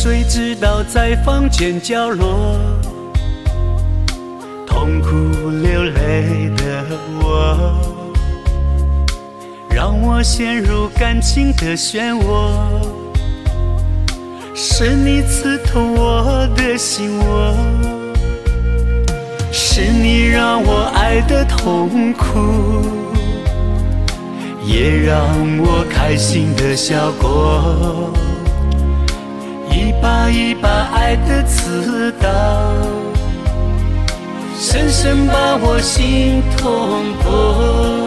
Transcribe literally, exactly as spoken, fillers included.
谁知道在房间角落，痛苦流泪的我，让我陷入感情的漩涡。是你刺痛我的心窝，是你让我爱的痛苦，也让我开心的笑过。一把一把爱的刺刀，深深把我心痛过。